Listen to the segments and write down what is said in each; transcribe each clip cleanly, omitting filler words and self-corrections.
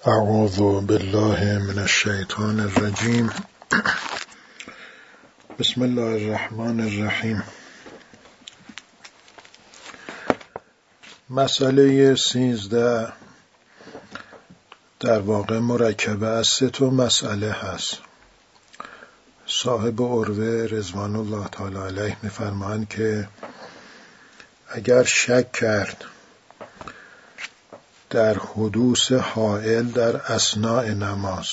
اعوذ بالله من الشیطان الرجیم. بسم الله الرحمن الرحیم. مسئله 13 در واقع مرکبه از 3 مسئله هست. صاحب عروه رضوان الله تعالی علیه می‌فرمایند که اگر شک کرد در حدوث حائل در اثناء نماز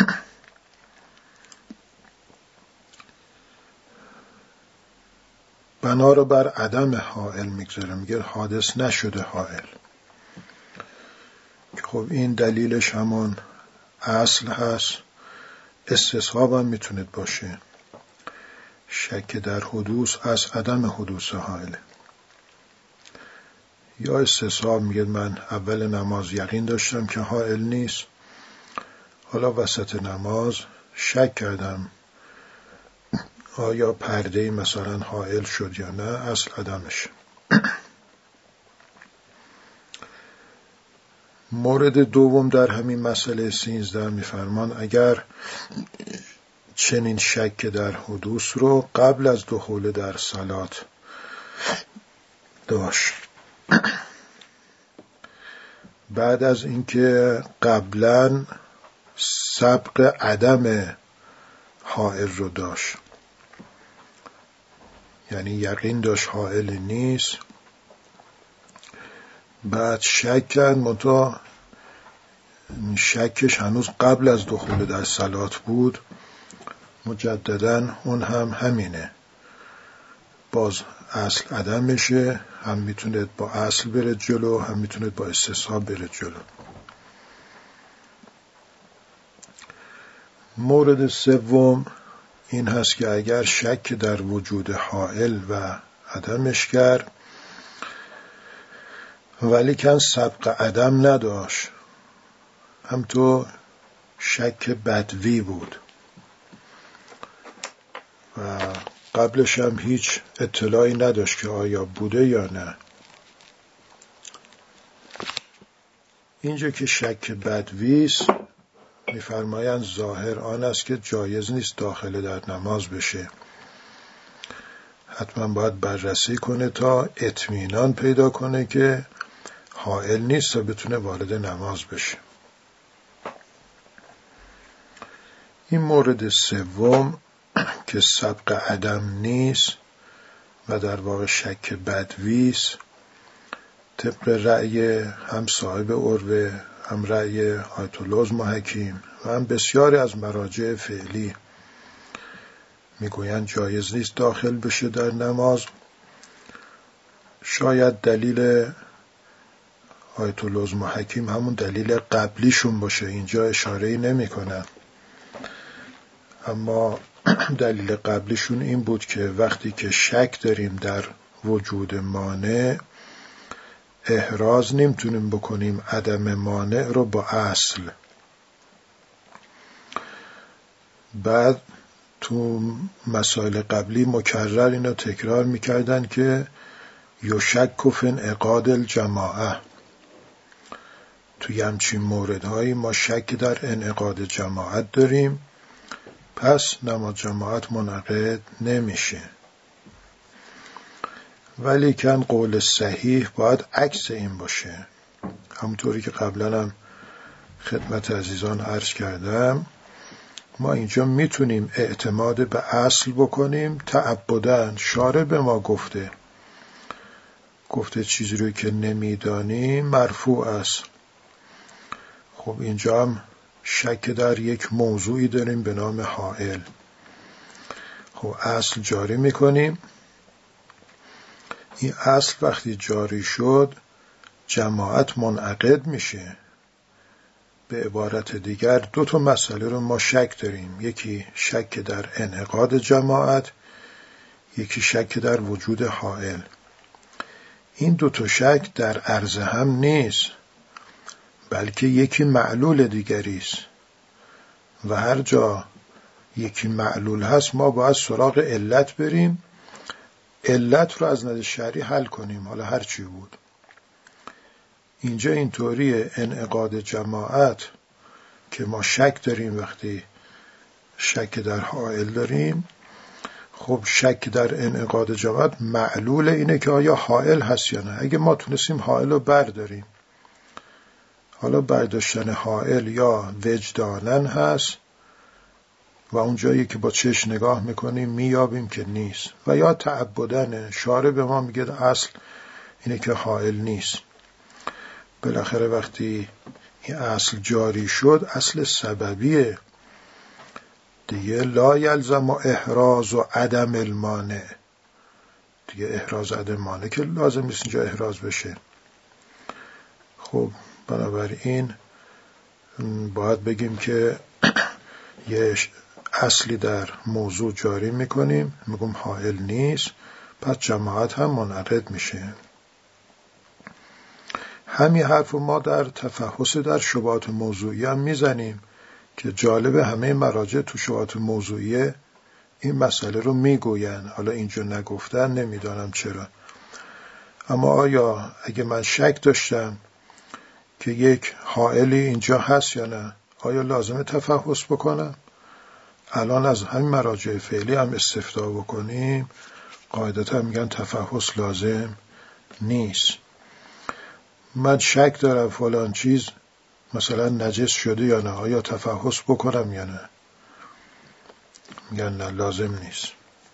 بنا رو بر عدم حائل میگذاره، میگه حادث نشده حائل، که خب این دلیلش همون اصل هست. استصحاب هم میتونه باشه، شک در حدوث از عدم حدوث حائل. یا استصحاب میگه من اول نماز یقین داشتم که حائل نیست، حالا وسط نماز شک کردم آیا پرده مثلا حائل شد یا نه، اصل عدمش. مورد دوم در همین مسئله 13 میفرمان اگر چنین شک در حدوث رو قبل از دخول در صلات داشت، بعد از اینکه قبلا سبق عدم حائل رو داشت، یعنی یقین داشت حائل نیست، بعد شک کرد منتها شکش هنوز قبل از دخول در صلات بود، مجددا اون هم همینه، باز اصل عدم میشه، هم میتونه با اصل بره جلو، هم میتونه با استصحاب بره جلو. مورد سوم این هست که اگر شک در وجود حائل و عدمش کرد ولی کن سبق عدم نداشت، هم تو شک بدوی بود و قبلش هم هیچ اطلاعی نداشت که آیا بوده یا نه. اینجا که شک بدویست می‌فرمایند ظاهر آن است که جایز نیست داخل در نماز بشه، حتما باید بررسی کنه تا اطمینان پیدا کنه که حائل نیست تا بتونه وارد نماز بشه. این مورد سوم که سبق عدم نیست و در واقع شک بدویست، طبق رأی هم صاحب عروه، هم رأی آیت الله حکیم و هم بسیاری از مراجع فعلی میگویند جایز نیست داخل بشه در نماز. شاید دلیل آیت الله حکیم همون دلیل قبلیشون باشه، اینجا اشاره‌ای نمی‌کنن، اما دلیل قبلیشون این بود که وقتی که شک داریم در وجود مانع، احراز نمیتونیم بکنیم عدم مانع رو با اصل. بعد تو مسائل قبلی مکرر اینو تکرار میکردن که یشک فی انعقاد الجماعه، توی همچین موردهایی ما شک در انعقاد جماعت داریم، پس نماز جماعت منعقد نمیشه. ولی کن قول صحیح باید عکس این باشه، همونطوری که قبلا هم خدمت عزیزان عرض کردم، ما اینجا میتونیم اعتماد به اصل بکنیم تعبداً. شارع به ما گفته چیزی رو که نمیدانیم مرفوع است. خب اینجا هم شک در یک موضوعی داریم به نام حائل، خب اصل جاری میکنیم. این اصل وقتی جاری شد جماعت منعقد میشه. به عبارت دیگر 2 مسئله رو ما شک داریم، یکی شک در انعقاد جماعت، یکی شک در وجود حائل. این 2 شک در عرض هم نیست، بلکه یکی معلول دیگری است و هر جا یکی معلول هست ما باید سراغ علت بریم، علت رو از نظر شرعی حل کنیم، حالا هر چی بود. اینجا اینطوری انعقاد جماعت که ما شک داریم وقتی شک در حائل داریم. خب شک در انعقاد جماعت معلول اینه که آیا حائل هست یا نه. اگه ما تونستیم حائل رو برداریم، حالا برداشتن حائل یا وجدانن هست و اون جایی که با چشم نگاه میکنیم میابیم که نیست، و یا تعبدن، شارع به ما میگه اصل اینه که حائل نیست. بالاخره وقتی این اصل جاری شد، اصل سببیه دیگه، لا یلزم و احراز و عدم المانع، دیگه احراز عدم مانع که لازم نیست اینجا احراز بشه. خب بنابراین باید بگیم که یه اصلی در موضوع جاری میکنیم، میگم حائل نیست، پس جماعت هم منعقد میشه. همین حرف ما در تفحص در شبهات موضوعی هم میزنیم که جالب همه مراجع تو شبهات موضوعی این مسئله رو میگوین. حالا اینجا نگفتن، نمیدانم چرا. اما آیا اگه من شک داشتم که یک حائلی اینجا هست یا نه، آیا لازمه تفحص بکنم؟ الان از همین مراجع فعلی هم استفاده بکنیم، قاعدتا میگن تفحص لازم نیست. من شک دارم فلان چیز مثلا نجس شده یا نه، آیا تفحص بکنم یا نه؟ میگن نه، لازم نیست.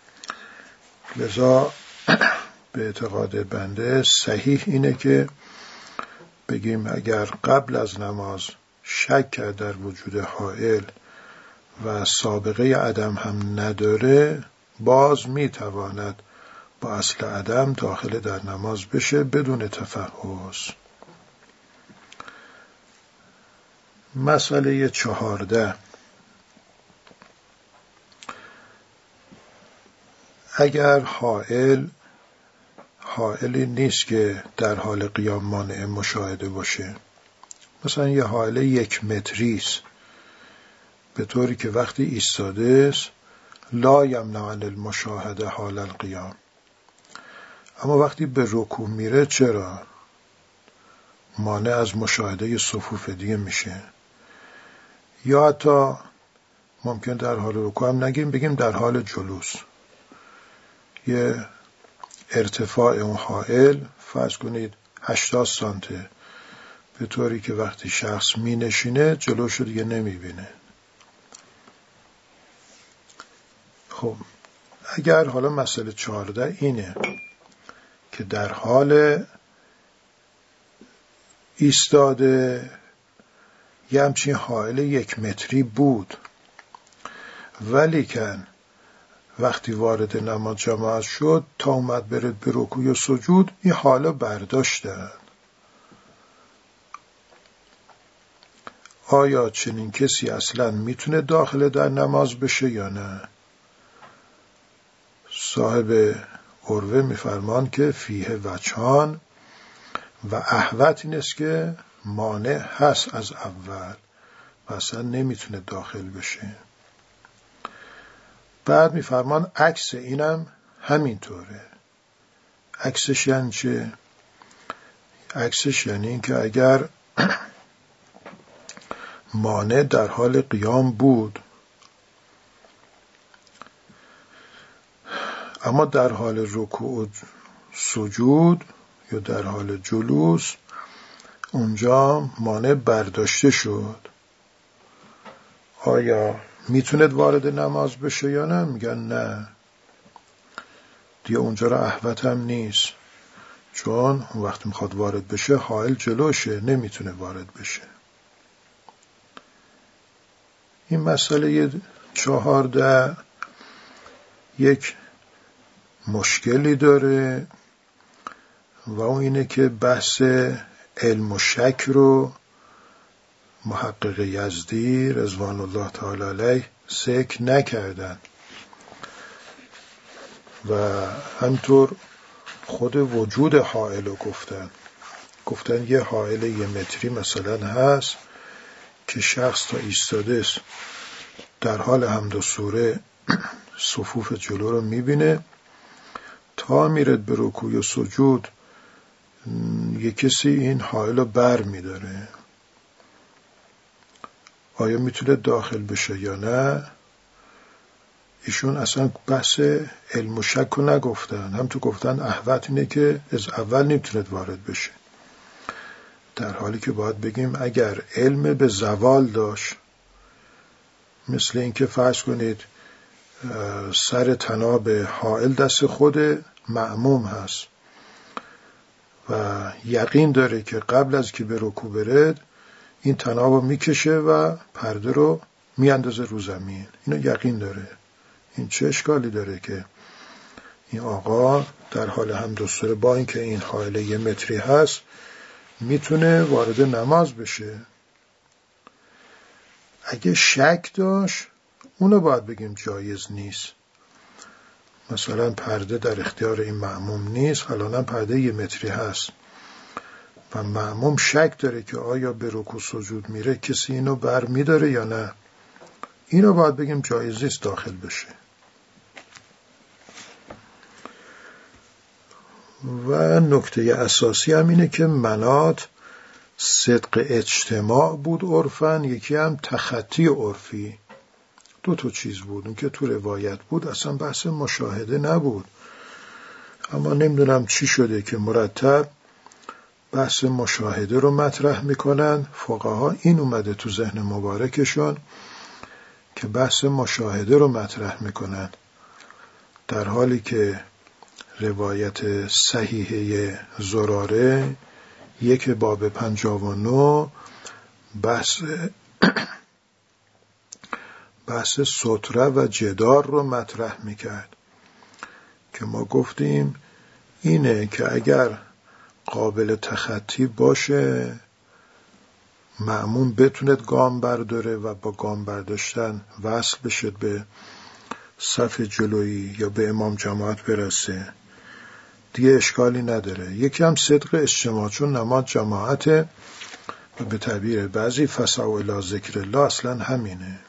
لذا به اعتقاد بنده صحیح اینه که بگیم اگر قبل از نماز شک کرد در وجود حائل و سابقه عدم هم نداره، باز میتواند با اصل عدم داخل در نماز بشه بدون تفحص. مسئله 14، اگر حائلی نیست که در حال قیام مانع مشاهده باشه، مثلا یه حائل 1 متری است، به طوری که وقتی ایستاده است لا یمنع عن المشاهده حال القیام، اما وقتی به رکوع میره چرا؟ مانع از مشاهده صفوف دیگه میشه. یا حتی ممکن در حال رکوع هم نگیم، بگیم در حال جلوس، یه ارتفاع اون حائل فرض کنید 80 سانته، به طوری که وقتی شخص می نشینه جلوشو دیگه نمی بینه. خب اگر حالا مسئله 14 اینه که در حال ایستاده یه همچین حائل 1 متری بود، ولیکن وقتی وارد نماز جماعت شد تا اومد بره به رکوع و سجود این حالا برداشتن، آیا چنین کسی اصلا میتونه داخل در نماز بشه یا نه؟ صاحب عروه میفرمان که فیه وجهان و احوط این است که مانع هست از اول و اصلا نمیتونه داخل بشه. بعد میفرمان عکس اینم همینطوره. عکسش یعنی چه؟ عکسش یعنی این که اگر مانع در حال قیام بود اما در حال رکوع و سجود یا در حال جلوس اونجا مانع برداشته شد، آیا میتونه وارد نماز بشه یا نه؟ میگن نه، دیگه اونجا را احوط هم نیست، چون وقتی میخواد وارد بشه حائل جلوشه، نمیتونه وارد بشه. این مسئله 14 یک مشکلی داره و اون اینه که بحث علم و شک رو محقق یزدی رضوان الله تعالی علیه ذکر نکردن و همطور خود وجود حائل رو گفتن یه حائل 1 متری مثلا هست که شخص تا ایستاده است در حال حمد و سوره صفوف جلو رو میبینه، تا میرد به رکوع و سجود یه کسی این حائل رو بر میداره. آیا میتونه داخل بشه یا نه، ایشون اصلا بحث علم و شک رو نگفتن. هم تو گفتن احوط اینه که از اول نمیتونه وارد بشه، در حالی که باید بگیم اگر علم به زوال داشت، مثل اینکه فرض کنید سر طناب حائل دست خود مأموم هست و یقین داره که قبل از که به رکوع برد این طناب رو میکشه و پرده رو میاندازه رو زمین، اینو یقین داره. این چه اشکالی داره که این آقا در حال همدستور با اینکه این حائل 1 متری هست میتونه وارد نماز بشه؟ اگه شک داشت اونو باید بگیم جایز نیست. مثلا پرده در اختیار این مأموم نیست، الان پرده 1 متری هست و مأموم شک داره که آیا به رکوع سجود میره کسی اینو بر میداره یا نه، اینو باید بگیم جایز نیست داخل بشه. و نکته اساسی هم اینه که مناط صدق اجتماع بود عرفن، یکی هم تخطی عرفی. 2 چیز بود. اون که تو روایت بود اصلا بحث مشاهده نبود، اما نمیدونم چی شده که مرتب بحث مشاهده رو مطرح میکنن. فقها این اومده تو ذهن مبارکشون که بحث مشاهده رو مطرح میکنن، در حالی که روایت صحیحه زراره 1 باب 59 بحث ستره و جدار رو مطرح میکرد که ما گفتیم اینه که اگر قابل تخطی باشه مأموم بتونه گام برداره و با گام برداشتن وصل بشه به صف جلویی یا به امام جماعت برسه، دیگه اشکالی نداره. یکی هم صدق اجتماع، چون نماز جماعته و به تعبیر بعضی فسعوا الی ذکر الله اصلا همینه.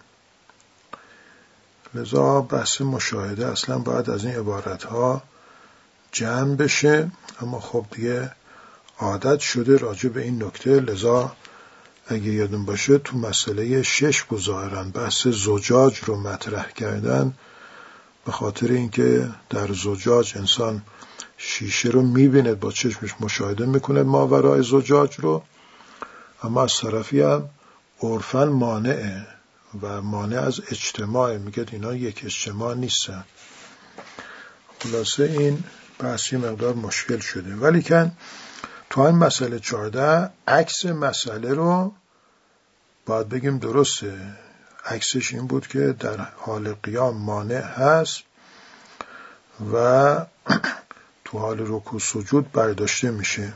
لذا بحث مشاهده اصلا باید از این عبارتها جمع بشه، اما خب دیگه عادت شده راجع به این نکته. لذا اگه یادون باشه تو مسئله 6 ظاهراً بحث زجاج رو مطرح کردن، به خاطر اینکه در زجاج انسان شیشه رو میبینه، با چشمش مشاهده میکنه ماورای زجاج رو، اما از طرفی هم عرفاً مانعه و مانع از اجتماع، میگه اینا یک اجتماع نیستن. خلاصه این بحثی مقدار مشکل شده، ولی که تو این مسئله 14 عکس مسئله رو باید بگیم درسته. عکسش این بود که در حال قیام مانع هست و تو حال رکوع سجود برداشته میشه.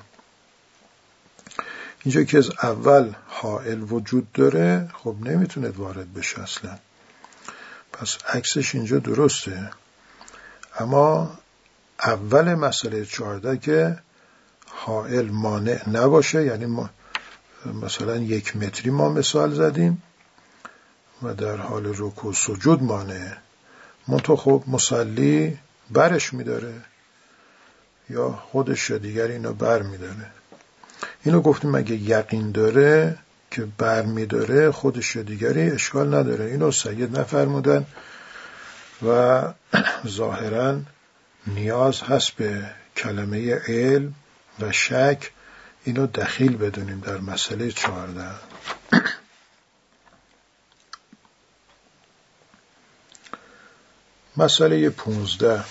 اینجا که از اول حائل وجود داره خب نمیتونه وارد بشه اصلا، پس عکسش اینجا درسته. اما اول مسئله 14 که حائل مانع نباشه، یعنی مثلا 1 متری ما مثال زدیم و در حال رکوع سجود مانعه، منتها خب مصلی برش میداره یا خودش یا دیگر اینو بر میداره. اینو گفتیم اگه یقین داره که بر میداره خودش یا دیگری اشکال نداره. اینو سید نفرمودن و ظاهراً نیاز هست به کلمه علم و شک، اینو دخیل بدونیم در مسئله 14. مسئله 15.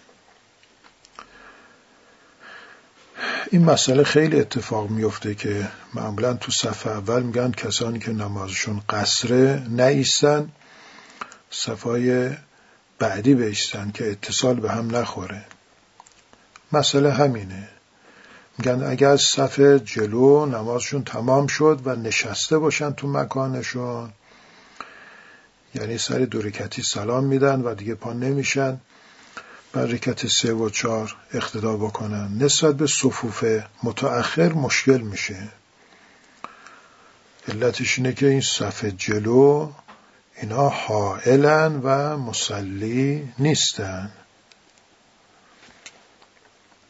این مسئله خیلی اتفاق میفته که معمولا تو صف اول میگن کسانی که نمازشون قصره نایستن، صفای بعدی بایستن که اتصال به هم نخوره. مسئله همینه، میگن اگر از صف جلو نمازشون تمام شد و نشسته باشن تو مکانشون، یعنی سر 2 رکعتی سلام میدن و دیگه پا نمیشن، بر رکعت 3 و 4 اقتدا بکنن، نسبت به صفوف متأخر مشکل میشه. علتش اینه که این صف جلو اینا حائلن و مصلی نیستن.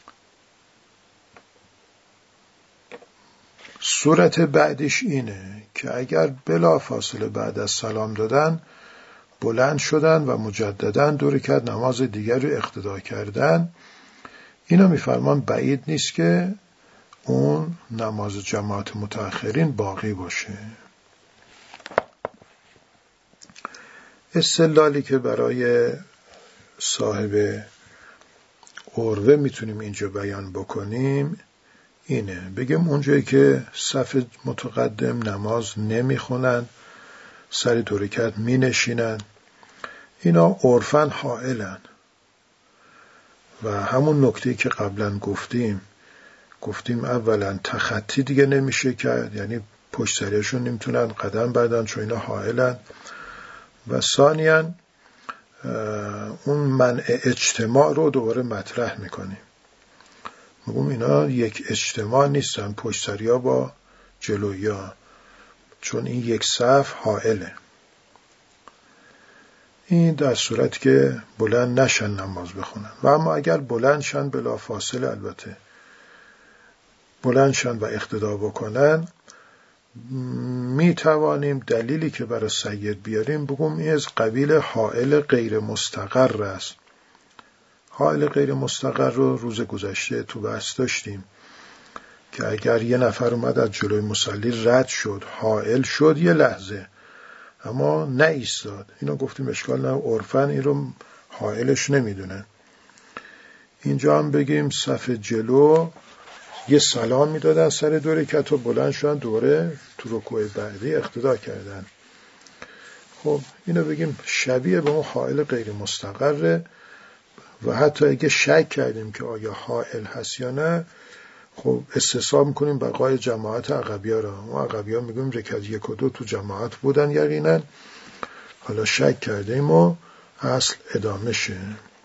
صورت بعدش اینه که اگر بلا فاصله بعد از سلام دادن بلند شدن و مجددا 2 رکعت نماز دیگر رو اقتدا کردن، اینا میفرمان بعید نیست که اون نماز جماعت متأخرین باقی باشه. استدلالی که برای صاحب عروه میتونیم اینجا بیان بکنیم اینه، بگیم اونجایی که صف متقدم نماز نمیخونن، سر 2 رکعت مینشینن، اینا عرفاً حائلن و همون نکته که قبلا گفتیم اولا تخطی دیگه نمیشه کرد، یعنی پشت سریشون نمیتونن قدم بردن چون اینا حائلن، و ثانیاً اون منع اجتماع رو دوباره مطرح میکنیم. میگم اینا یک اجتماع نیستن، پشت سریا با جلویا، چون این یک صف حائله. این در صورت که بلند نشن نماز بخونن، و اما اگر بلند شن بلا فاصله، البته بلند شن و اقتدا بکنن، می توانیم دلیلی که برای سید بیاریم بگم این از قبیل حائل غیر مستقر است. حائل غیر مستقر رو روز گذشته تو بحث داشتیم که اگر یه نفر اومد از جلوی مصلی رد شد، حائل شد یه لحظه اما نه ایستاد، اینو گفتیم اشکال نه، عرفاً این رو حائلش نمیدونن. اینجا هم بگیم صف جلو یه سلام میدادن سر 2 رکعت و بلند شدن دوره تو رکوع بعدی اقتدا کردن. خب اینو بگیم شبیه به اون حائل غیر مستقره، و حتی اگه شک کردیم که آیا حائل هست یا نه، خب استصحاب میکنیم بقای جماعت عقبی‌ها را. ما عقبی‌ها میگیم رکعت 1 و 2 تو جماعت بودن یقینا، حالا شک کردیم و اصل ادامه شه.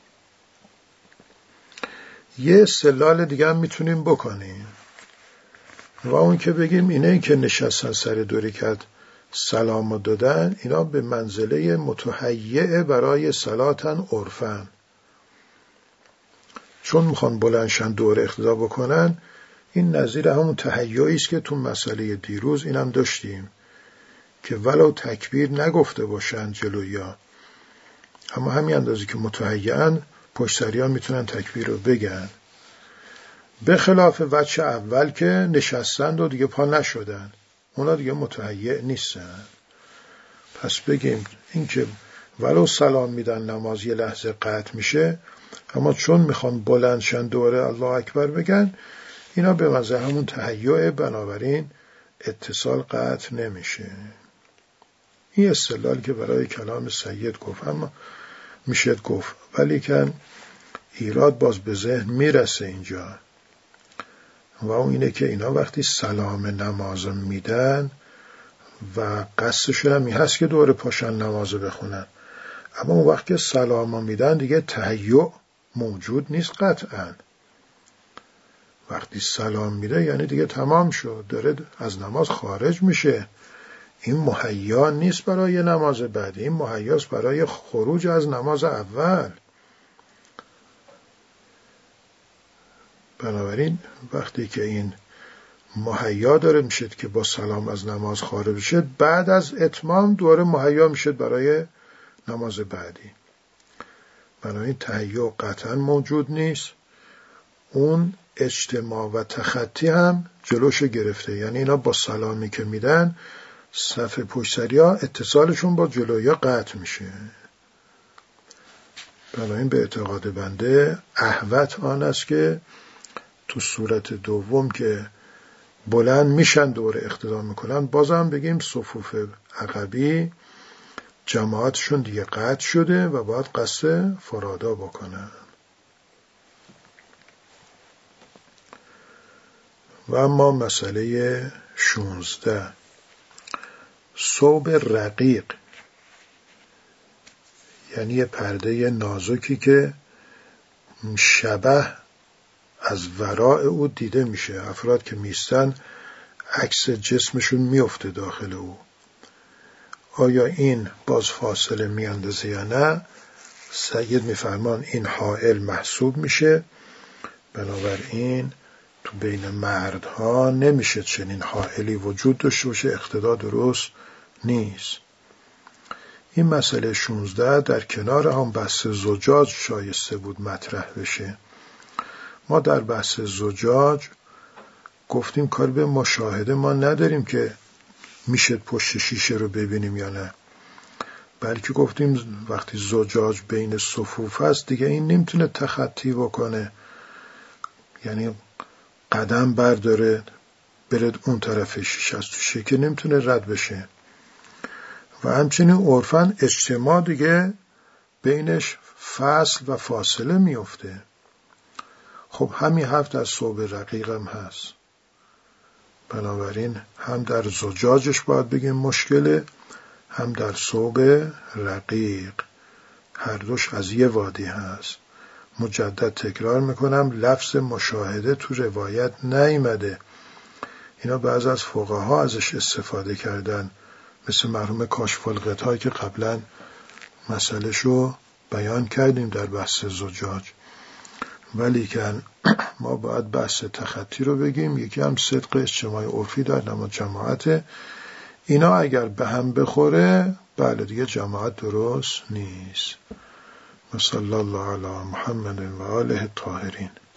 یه استدلال دیگه هم میتونیم بکنیم و اون که بگیم اینه که نشستن سر 2 رکعت سلام دادن، اینا به منزله متهیئ برای صلاتن عرفن، چون میخوان بلندشن دوره اقتدا بکنن. این نظیر همون تهیعی است که تو مسئله دیروز اینم داشتیم که ولو تکبیر نگفته باشن جلویا، اما همین اندازی که متهیئن پشت سریان میتونن تکبیر رو بگن، به خلاف وجه اول که نشستند و دیگه پا نشدن، اونا دیگه متهیئ نیستن. پس بگیم این که ولو سلام میدن نماز یه لحظه قطع میشه، اما چون میخوان بلندشن دوره الله اکبر بگن، اینا به مزه همون تهیع، بنابراین اتصال قطع نمیشه. این استدلال که برای کلام سید گفت، اما میشه گفت ولی که ایراد باز به ذهن میرسه اینجا، و اون اینه که اینا وقتی سلام نماز میدن و قصدشون هم این هست که دوره پاشن نماز بخونن، اما اون وقت که سلام میدن دیگه تهیع موجود نیست قطعا. وقتی سلام میده یعنی دیگه تمام شد، داره از نماز خارج میشه، این مهیا نیست برای نماز بعدی، این مهیاست برای خروج از نماز اول. بنابراین وقتی که این مهیا داره میشد که با سلام از نماز خارج شد، بعد از اتمام دوره مهیا میشد برای نماز بعدی. بنابراین تهیع قطعا موجود نیست، اون اجتماع و تخطی هم جلوش گرفته، یعنی اینا با سلامی که میدن صف پشت سریا اتصالشون با جلویا قطع میشه. بنابراین به اعتقاد بنده احوط آن است که تو صورت دوم که بلند میشن دوره اقتدا میکنن، بازم بگیم صفوف عقبی جماعتشون دیگه قطع شده و باید قصد فرادا بکنن. و اما مسئله 16، ثوب رقیق، یعنی یه پرده نازکی که شبح از وراء او دیده میشه، افراد که میستن عکس جسمشون میفته داخل او. آیا این باز فاصله میاندازه یا نه؟ سید میفرمان این حائل محسوب میشه، بنابراین تو بین مردها نمیشه چنین حائلی وجود داشته باشه، اقتدا درست نیست. این مسئله 16 در کنار هم بحث زجاج شایسته بود مطرح بشه. ما در بحث زجاج گفتیم کار به مشاهده ما نداریم که میشه پشت شیشه رو ببینیم یا نه، بلکه گفتیم وقتی زجاج بین صفوف است دیگه این نمیتونه تخطی بکنه، یعنی قدم برداره بره اون طرف شیشه است، تو شیشه نمیتونه رد بشه. و همچنین عرفاً اجتماع دیگه بینش فصل و فاصله میفته. خب همین حرف در ثوب رقیق هم هست. بنابراین هم در زجاجش باید بگیم مشکله، هم در ثوب رقیق. هر دوش از یه وادی هست. مجدد تکرار میکنم لفظ مشاهده تو روایت نیامده. اینا بعض از فقها ازش استفاده کردن، مثل مرحوم کاشف الغطا که قبلا مسئله شو بیان کردیم در بحث زجاج. ولی که ما باید بحث تخطی رو بگیم. یکی هم صدق اجتماعی عرفی در نماز جماعت. اینا اگر به هم بخوره بله دیگه جماعت درست نیست. صلی الله علی محمد و آله الطاهرین.